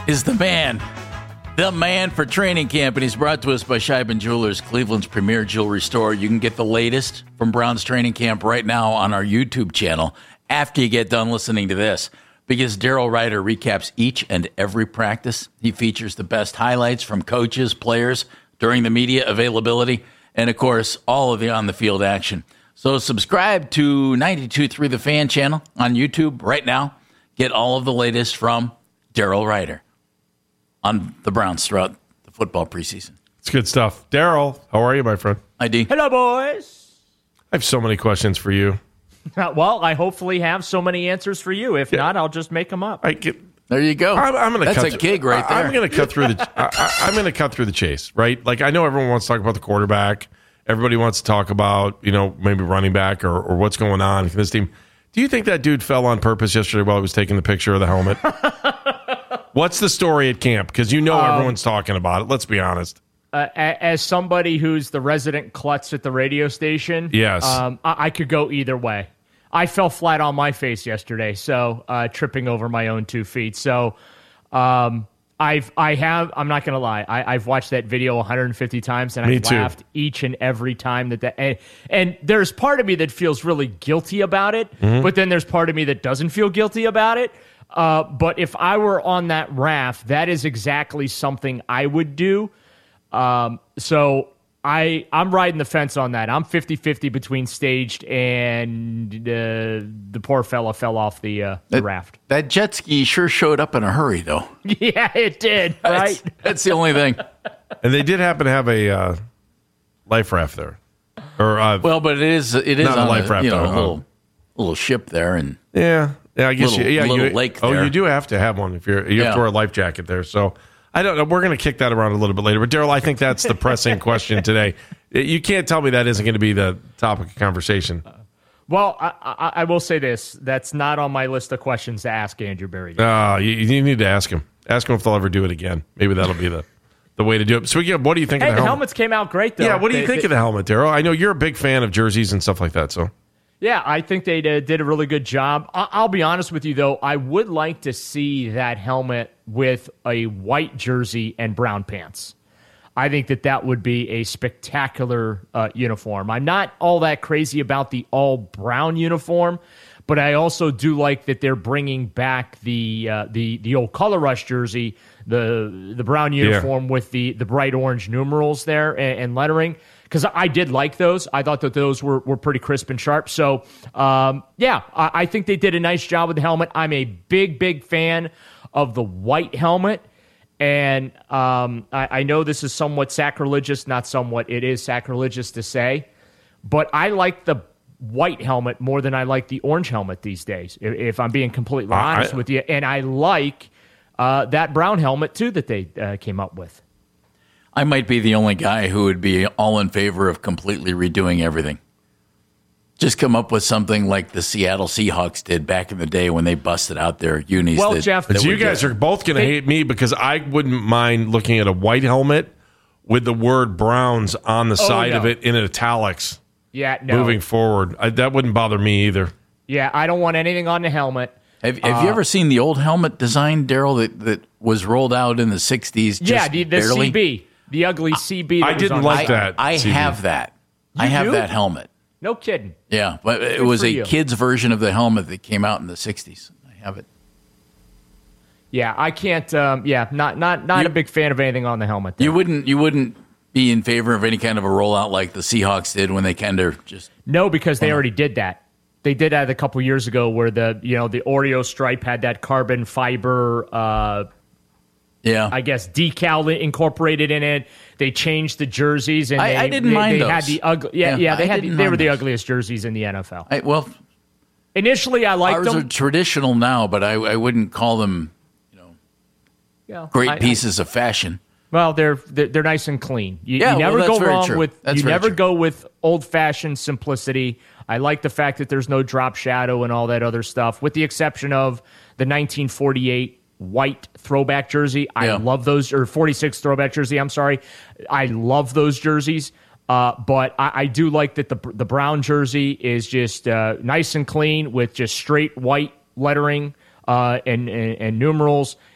is the man for training camp, and he's brought to us by Scheiben Jewelers, Cleveland's premier jewelry store. You can get the latest from Browns training camp right now on our YouTube channel after you get done listening to this, because Daryl Ryder recaps each and every practice. He features the best highlights from coaches, players, during the media availability, and, of course, all of the on-the-field action. So subscribe to 92.3 The Fan channel on YouTube right now. Get all of the latest from Daryl Ryder on the Browns throughout the football preseason. It's good stuff. Daryl, how are you, my friend? ID. Hello, boys. I have so many questions for you. Well, I hopefully have so many answers for you. If not, I'll just make them up. There you go. I'm going to. That's a gig right there. I'm going to cut through the. I'm going to cut through the chase, right? Like, I know everyone wants to talk about the quarterback. Everybody wants to talk about, maybe running back or what's going on in this team. Do you think that dude fell on purpose yesterday while he was taking the picture of the helmet? What's the story at camp? Because everyone's talking about it. Let's be honest. As somebody who's the resident klutz at the radio station, yes, I could go either way. I fell flat on my face yesterday, so tripping over my own 2 feet. So I'm not going to lie. I've watched that video 150 times, and I've laughed each and every time and there's part of me that feels really guilty about it, but then there's part of me that doesn't feel guilty about it. But if I were on that raft, that is exactly something I would do. So I'm riding the fence on that. I'm 50-50 between staged and the poor fella fell off the raft. That jet ski sure showed up in a hurry, though. Yeah, it did, right? That's the only thing. And they did happen to have a life raft there. But it is not on a life raft, a little ship there, and yeah, I guess little lake there. Oh, you do have to have one if you have to wear a life jacket there. So I don't know. We're going to kick that around a little bit later. But Daryl, I think that's the pressing question today. You can't tell me that isn't going to be the topic of conversation. Well, I will say this: that's not on my list of questions to ask Andrew Berry. You need to ask him. Ask him if they'll ever do it again. Maybe that'll be the way to do it. So, what do you think of the helmet? The helmets came out great, though. Yeah, what do you think of the helmet, Daryl? I know you're a big fan of jerseys and stuff like that, so. Yeah, I think they did a really good job. I'll be honest with you, though. I would like to see that helmet with a white jersey and brown pants. I think that would be a spectacular uniform. I'm not all that crazy about the all-brown uniform, but I also do like that they're bringing back the old Color Rush jersey, the brown uniform with the bright orange numerals there and lettering. Because I did like those. I thought that those were pretty crisp and sharp. So, I think they did a nice job with the helmet. I'm a big fan of the white helmet. And I know this is somewhat sacrilegious, not somewhat, it is sacrilegious to say. But I like the white helmet more than I like the orange helmet these days, if I'm being completely honest with you. And I like that brown helmet, too, that they came up with. I might be the only guy who would be all in favor of completely redoing everything. Just come up with something like the Seattle Seahawks did back in the day when they busted out their unis. Well, Jeff, you guys are both going to hate me because I wouldn't mind looking at a white helmet with the word Browns on the side of it in italics. Yeah, no. Moving forward. That wouldn't bother me either. Yeah, I don't want anything on the helmet. Have you ever seen the old helmet design, Daryl, that was rolled out in the 60s? Yeah, the barely? CB. The ugly CB. I didn't like that. I have that. I have that helmet. No kidding. Yeah, but it was a kid's version of the helmet that came out in the 60s. I have it. Yeah, I can't. Not a big fan of anything on the helmet there. You wouldn't be in favor of any kind of a rollout like the Seahawks did when they kind of just... No, because they already did that. They did that a couple years ago where the Oreo stripe had that carbon fiber I guess decal incorporated in it. They changed the jerseys, and I didn't mind those. They had the ugly. They were the ugliest jerseys in the NFL. Initially I liked them. Ours are traditional now, but I wouldn't call them, great pieces of fashion. Well, they're nice and clean. You never go wrong with go with old fashioned simplicity. I like the fact that there's no drop shadow and all that other stuff, with the exception of the 1948 white throwback jersey. I love those, or 46 throwback jersey. I'm sorry. I love those jerseys. But I do like that the brown jersey is just nice and clean with just straight white lettering and numerals.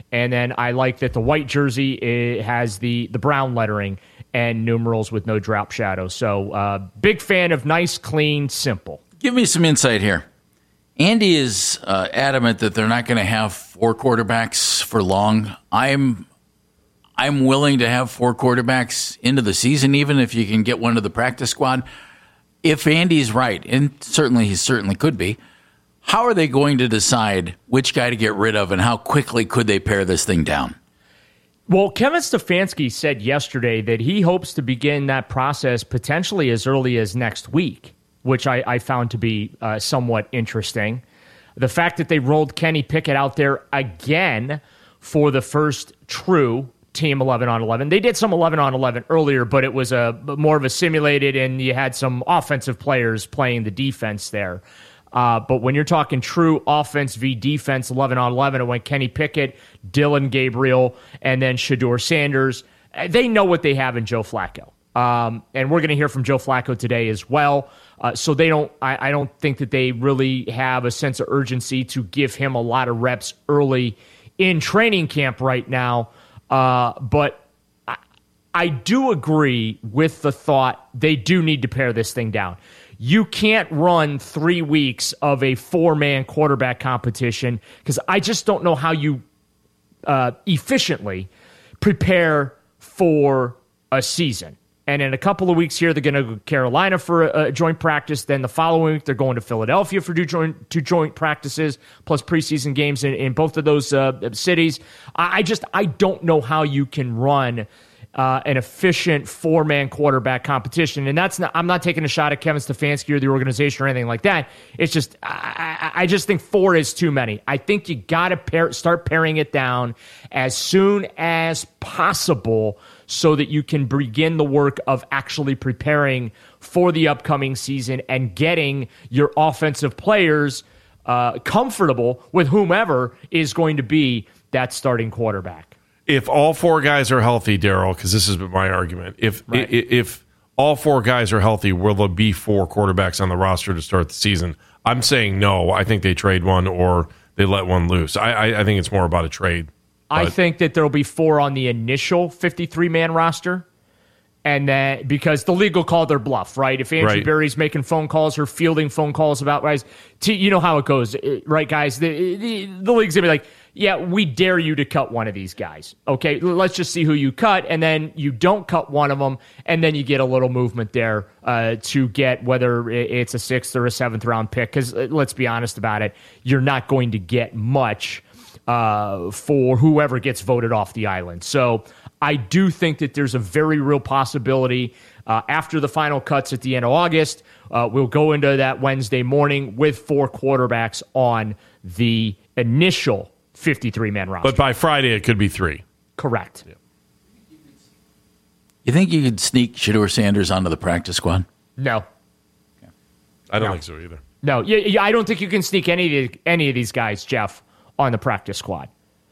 And then I like that the white jersey has the brown lettering and numerals with no drop shadow. So big fan of nice, clean, simple. Give me some insight here. Andy is adamant that they're not going to have 4 quarterbacks for long. I'm willing to have 4 quarterbacks into the season, even if you can get one to the practice squad. If Andy's right, and he certainly could be, how are they going to decide which guy to get rid of, and how quickly could they pare this thing down? Well, Kevin Stefanski said yesterday that he hopes to begin that process potentially as early as next week, which I found to be somewhat interesting. The fact that they rolled Kenny Pickett out there again for the first true team 11 on 11. They did some 11 on 11 earlier, but it was more of a simulated, and you had some offensive players playing the defense there. But when you're talking true offense v defense 11 on 11, it went Kenny Pickett, Dillon Gabriel, and then Shedeur Sanders. They know what they have in Joe Flacco. And we're going to hear from Joe Flacco today as well. So they don't. I don't think that they really have a sense of urgency to give him a lot of reps early in training camp right now. But I do agree with the thought they do need to pare this thing down. You can't run 3 weeks of a 4-man quarterback competition, because I just don't know how you efficiently prepare for a season. And in a couple of weeks here, they're going to go to Carolina for a joint practice. Then the following week, they're going to Philadelphia for two joint practices, plus preseason games in both of those cities. I don't know how you can run an efficient 4-man quarterback competition. And I'm not taking a shot at Kevin Stefanski or the organization or anything like that. It's just, I just think 4 is too many. I think you got to start paring it down as soon as possible, so that you can begin the work of actually preparing for the upcoming season and getting your offensive players comfortable with whomever is going to be that starting quarterback. If all 4 guys are healthy, Daryl, because this has been my argument, if all 4 guys are healthy, will there be 4 quarterbacks on the roster to start the season? I'm saying no. I think they trade one or they let one loose. I think it's more about a trade. I think that there will be 4 on the initial 53-man roster, and that because the league will call their bluff, right? If Andrew Berry's making phone calls or fielding phone calls about guys, you know how it goes, right, guys? The league's going to be like, yeah, we dare you to cut one of these guys. Okay, let's just see who you cut, and then you don't cut one of them, and then you get a little movement there to get whether it's a 6th or a 7th round pick, because let's be honest about it, you're not going to get much for whoever gets voted off the island. So I do think that there's a very real possibility after the final cuts at the end of August, we'll go into that Wednesday morning with 4 quarterbacks on the initial 53-man roster. But by Friday, it could be 3. Correct. Yeah. You think you could sneak Shedeur Sanders onto the practice squad? No. Okay. I don't think so either. No, I don't think you can sneak any of these guys, Jeff, on the practice squad.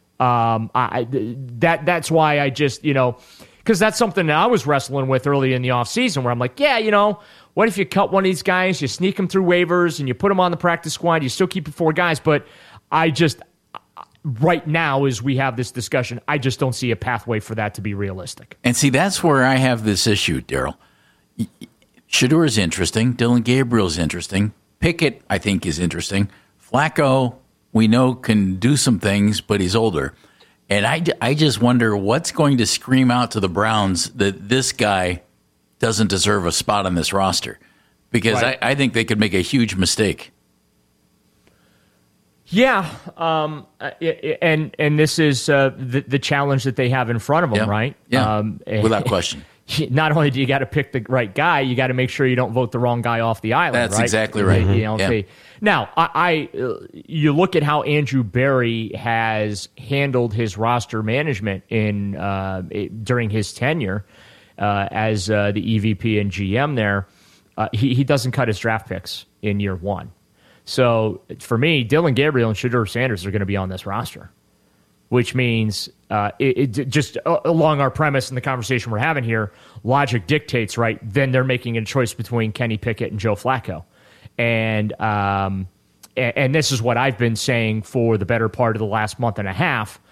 That's why I just, because that's something that I was wrestling with early in the offseason, where I'm like, what if you cut one of these guys, you sneak them through waivers, and you put them on the practice squad, you still keep your 4 guys, but right now, as we have this discussion, I just don't see a pathway for that to be realistic. And see, that's where I have this issue, Daryl. Shedeur is interesting. Dillon Gabriel is interesting. Pickett, I think, is interesting. Flacco, we know, can do some things, but he's older. And I just wonder what's going to scream out to the Browns that this guy doesn't deserve a spot on this roster. Because I think they could make a huge mistake. Yeah, and this is the challenge that they have in front of them, right? Yeah, without question. Not only do you got to pick the right guy, you got to make sure you don't vote the wrong guy off the island. That's exactly right. Mm-hmm. Now, you look at how Andrew Berry has handled his roster management during his tenure as the EVP and GM there. He doesn't cut his draft picks in year 1. So for me, Dillon Gabriel and Shedeur Sanders are going to be on this roster, which means just along our premise and the conversation we're having here, logic dictates, right? Then they're making a choice between Kenny Pickett and Joe Flacco. And this is what I've been saying for the better part of the last month and a half,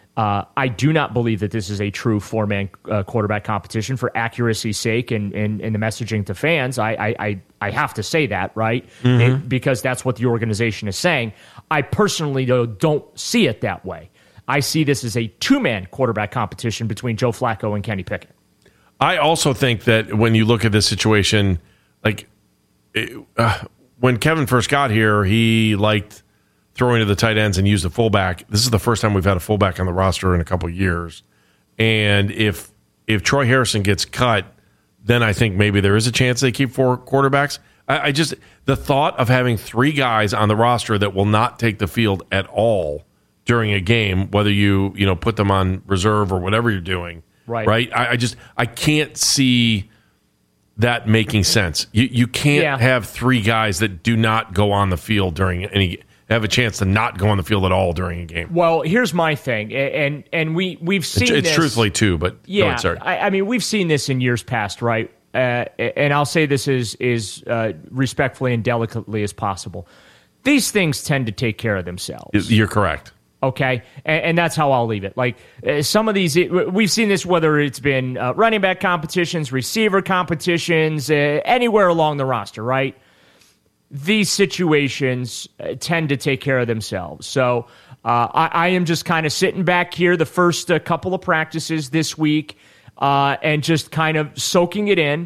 I do not believe that this is a true four-man quarterback competition for accuracy's sake and the messaging to fans. I have to say that, right? Because that's what the organization is saying. I personally, though, don't see it that way. I see this as a two-man quarterback competition between Joe Flacco and Kenny Pickett. I also think that when you look at this situation, like when Kevin first got here, he liked throwing to the tight ends and use the fullback. This is the first time we've had a fullback on the roster in a couple of years. And if Troy Harrison gets cut, then I think maybe there is a chance they keep four quarterbacks. I just, the thought of having three guys on the roster that will not take the field at all during a game, whether you put them on reserve or whatever you're doing, right? I can't see that making sense. You can't have three guys that do not go on the field during have a chance to not go on the field at all during a game. Well, here's my thing, and we've seen it's this truthfully too, but yeah, go ahead, sorry. I mean we've seen this in years past, right? And I'll say this is respectfully and delicately as possible. These things tend to take care of themselves. You're correct. Okay, and that's how I'll leave it. Like some of these, we've seen this whether it's been running back competitions, receiver competitions, anywhere along the roster, right? These situations tend to take care of themselves. So I am just kind of sitting back here the first couple of practices this week and just kind of soaking it in.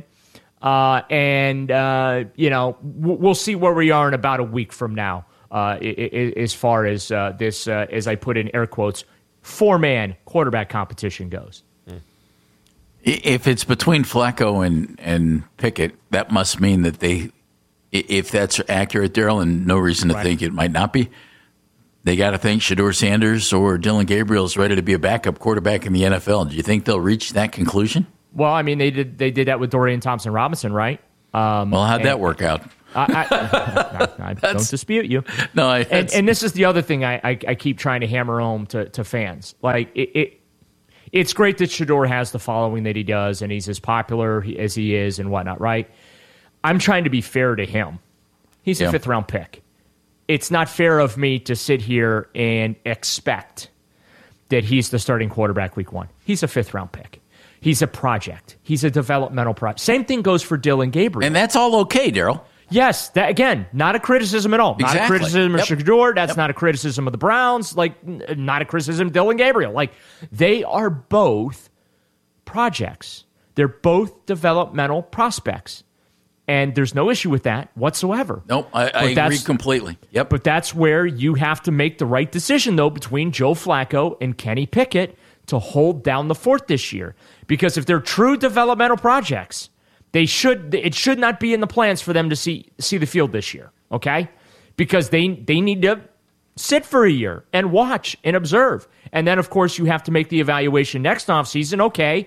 We'll see where we are in about a week from now as far as this, as I put in air quotes, four-man quarterback competition goes. If it's between Flacco and Pickett, that must mean that if that's accurate, Daryl, and no reason to think it might not be, they got to think Shedeur Sanders or Dylan Gabriel is ready to be a backup quarterback in the NFL. Do you think they'll reach that conclusion? Well, I mean, they did that with Dorian Thompson-Robinson, right? How'd that work out? I don't dispute you. No, and this is the other thing I keep trying to hammer home to fans. Like it's great that Shedeur has the following that he does, and he's as popular as he is and whatnot, right? I'm trying to be fair to him. He's a fifth-round pick. It's not fair of me to sit here and expect that he's the starting quarterback week one. He's a fifth-round pick. He's a project. He's a developmental project. Same thing goes for Dylan Gabriel. And that's all okay, Daryl. Yes, that again, not a criticism at all. Exactly. Not a criticism of Shedeur. That's not a criticism of the Browns. Like, not a criticism of Dylan Gabriel. Like, they are both projects. They're both developmental prospects. And there's no issue with that whatsoever. Nope, I agree completely. Yep. But that's where you have to make the right decision, though, between Joe Flacco and Kenny Pickett to hold down the fort this year. Because if they're true developmental projects, it should not be in the plans for them to see the field this year, okay? Because they need to sit for a year and watch and observe. And then, of course, you have to make the evaluation next offseason, okay,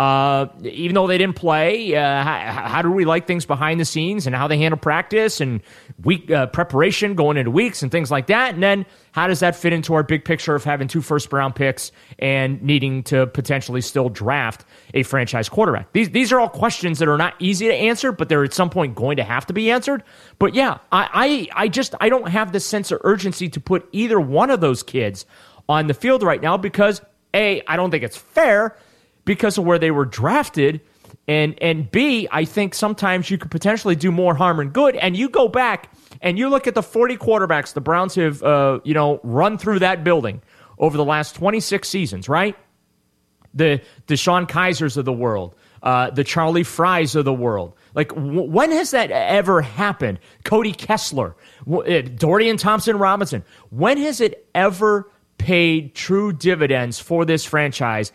even though they didn't play, how do we like things behind the scenes and how they handle practice and week preparation going into weeks and things like that? And then how does that fit into our big picture of having 2 first-round picks and needing to potentially still draft a franchise quarterback? These are all questions that are not easy to answer, but they're at some point going to have to be answered. But yeah, I don't have the sense of urgency to put either one of those kids on the field right now because, A, I don't think it's fair because of where they were drafted, and B, I think sometimes you could potentially do more harm than good. And you go back and you look at the 40 quarterbacks the Browns have run through that building over the last 26 seasons, right? The Deshaun Kaisers of the world, the Charlie Frys of the world. Like, when has that ever happened? Cody Kessler, Dorian Thompson-Robinson. When has it ever paid true dividends for this franchise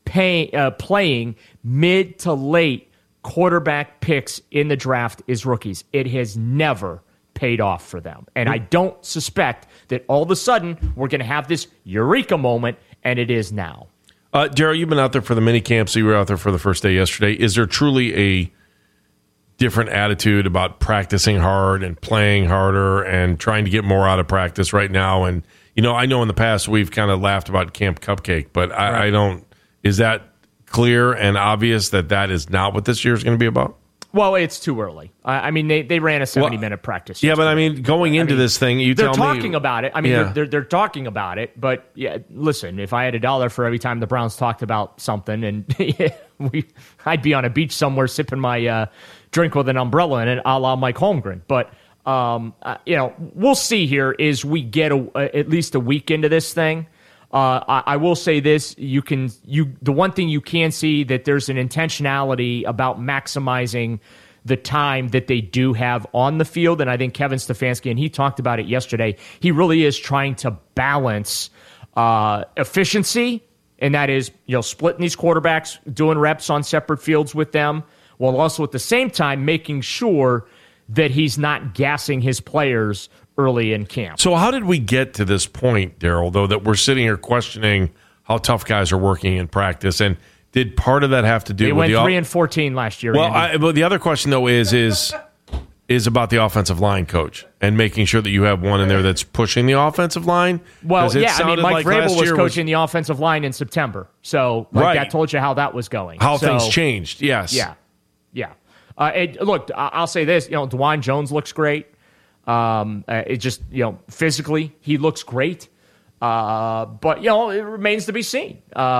playing mid to late quarterback picks in the draft as rookies? It has never paid off for them. And I don't suspect that all of a sudden we're going to have this eureka moment, and it is now. Daryl, you've been out there for the mini camps. You were out there for the first day yesterday. Is there truly a different attitude about practicing hard and playing harder and trying to get more out of practice right now? And, I know in the past we've kind of laughed about Camp Cupcake, but I don't. Is that clear and obvious that is not what this year is going to be about? Well, it's too early. I mean, they ran a 70-minute practice. Yeah, but I mean, going into this thing, they're talking about it. I mean, they're talking about it. But yeah, listen, if I had $1 for every time the Browns talked about something, and I'd be on a beach somewhere sipping my drink with an umbrella in it, a la Mike Holmgren. But we'll see here as we get at least a week into this thing. I will say this: the one thing you can see that there's an intentionality about maximizing the time that they do have on the field, and I think Kevin Stefanski, and he talked about it yesterday, he really is trying to balance efficiency, and that is splitting these quarterbacks, doing reps on separate fields with them, while also at the same time making sure that he's not gassing his players early in camp. So how did we get to this point, Daryl, though, that we're sitting here questioning how tough guys are working in practice? And did part of that have to do with the... They went 3-14 last year. Well, but the other question, though, is about the offensive line coach and making sure that you have one in there that's pushing the offensive line. Well, yeah, I mean, Mike Vrabel was coaching the offensive line in September. So that told you how that was going. How things changed, yes. Yeah. Look, I'll say this. DeJuan Jones looks great. It just, physically, he looks great. But it remains to be seen.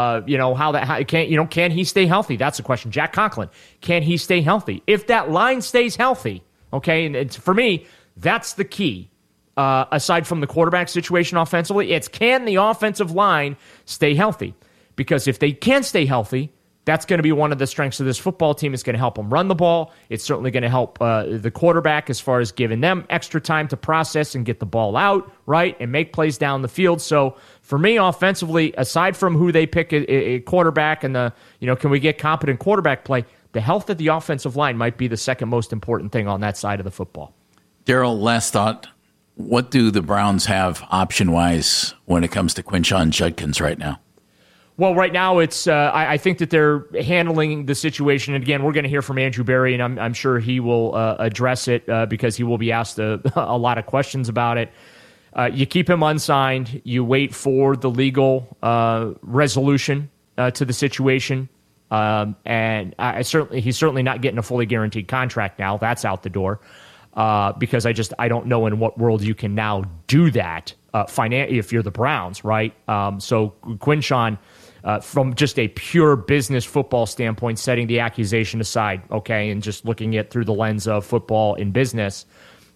Can he stay healthy? That's the question. Jack Conklin, can he stay healthy? If that line stays healthy, okay, and for me, that's the key. Aside from the quarterback situation offensively, it's can the offensive line stay healthy? Because if they can stay healthy, that's going to be one of the strengths of this football team. It's going to help them run the ball. It's certainly going to help the quarterback as far as giving them extra time to process and get the ball out, right, and make plays down the field. So for me, offensively, aside from who they pick a quarterback and can we get competent quarterback play, the health of the offensive line might be the second most important thing on that side of the football. Daryl, last thought. What do the Browns have option-wise when it comes to Quinshon Judkins right now? Well, right now it's. I think that they're handling the situation. And again, we're going to hear from Andrew Berry, and I'm sure he will address it because he will be asked a lot of questions about it. You keep him unsigned. You wait for the legal resolution to the situation, and he's certainly not getting a fully guaranteed contract now. That's out the door because I don't know in what world you can now do that if you're the Browns, right? So Quinshon. From just a pure business football standpoint, setting the accusation aside, okay, and just looking at through the lens of football and business,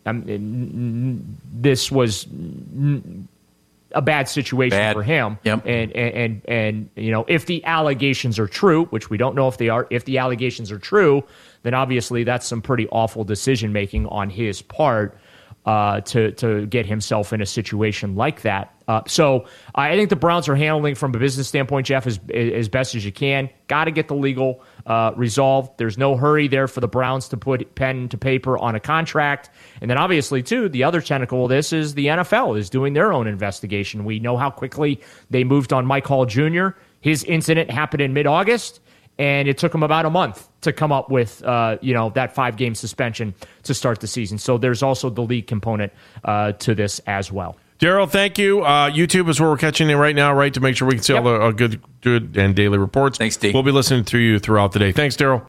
this was a bad situation for him. Yep. And if the allegations are true, which we don't know if they are, if the allegations are true, then obviously that's some pretty awful decision making on his part to get himself in a situation like that. So I think the Browns are handling from a business standpoint, Jeff, as best as you can. Got to get the legal resolved. There's no hurry there for the Browns to put pen to paper on a contract. And then obviously, too, the other tentacle of this is the NFL is doing their own investigation. We know how quickly they moved on Mike Hall Jr. His incident happened in mid-August, and it took him about a month to come up with that 5-game suspension to start the season. So there's also the league component to this as well. Daryl, thank you. YouTube is where we're catching it right now, right, to make sure we can see all the good and daily reports. Thanks, D. We'll be listening to you throughout the day. Thanks, Daryl.